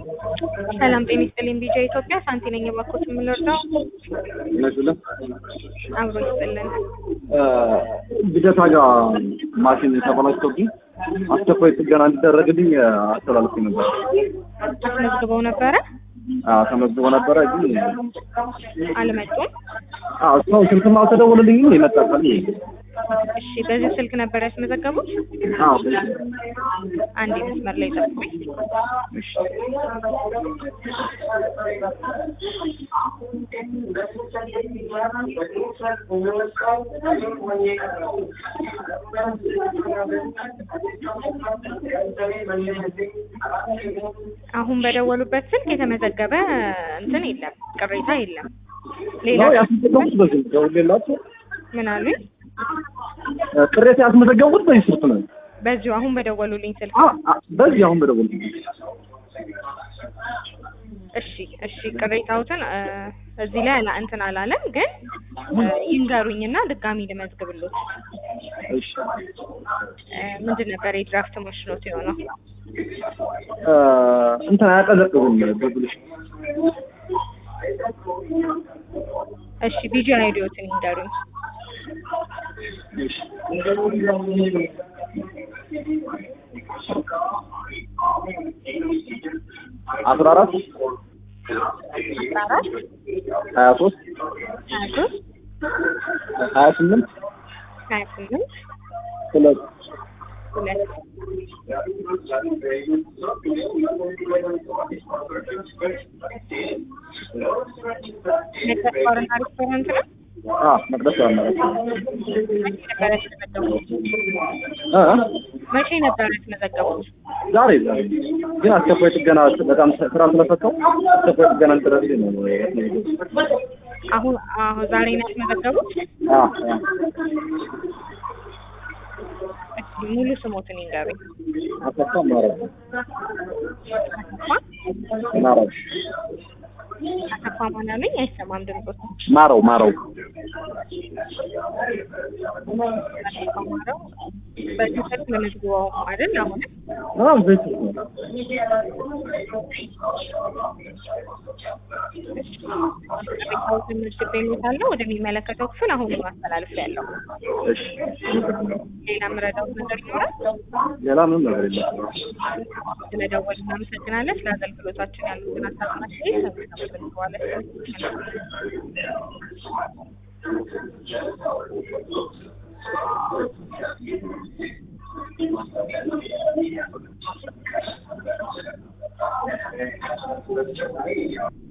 ሰላም ጤና ይስጥልኝ። ቢጃ ኢትዮጵያ ሳንቲ ነኝ። እባክዎት የምንወርደው ነሽለ አብሮ ይስጥልን። ልደታ ጋር ማሽን ተበላሽቶብኝ አስቸኳይ ጥገና እንዲደረግልኝ አስተላልፌ ነበር። አስመዝግበው ነበረ? ተመዝግቦ ነበረ ግን አልመጡም። እሱ ስልክም አልተደወለልኝም የመጣልኝ። እሺ፣ በዚህ ስልክ ነበር ያስመዘገቡት? አንዴ መስመር ላይ ጠብቁኝ። እሺ አሁን በደወሉበት ስልክ የተመዘገበ እንትን የለም፣ ቅሬታ የለም። ሌላ ያስመዘገቡት በዚህ ደውሌላችሁ ምን አሉኝ? ቅሬታ ያስመዘገቡት በዚህ ስልክ ነው። በዚሁ አሁን በደወሉልኝ ስልክ? በዚህ አሁን በደወሉልኝ። እሺ ቅሬታዎትን እዚህ ላይ እንትን አላለም፣ ግን ይንገሩኝና ድጋሚ ልመዝግብሎት። እሺ ምንድን ነበር የድራፍት ማሽኖት የሆነው? እንትን አያቀዘቅዝም በብልሽ። እሺ ቢጂ አይዲዮትን ይንገሩኝ። እሺ 14 23 28 ሁለት ሬስቶራንት ነው። መቅደስ ማለት መቼ ነበር የተመዘገቡት? ዛሬ ግን አስቸኳይ ጥገና በጣም ስራ ስለፈተው አስቸኳይ ጥገና እንድረስ ነው። አሁን ዛሬ ነው የተመዘገቡት? ሙሉ ስሞትን ይንገሩኝ። አሰፋ ማረው። አሰፋ ማን አሉኝ? አይሰማም ድምጾት። ማረው በዚህ ስልክ ለመዝግበው አይደል? ቤት ነው ወደሚመለከተው ክፍል አሁን ማስተላለፊያለሁ። ሌላ ምረዳው ነገር ይኖራል? ሌላ ምንም ነገር የለም። ስለደወል እናመሰግናለን። ስለ አገልግሎታችን ያሉትን አሳማሽ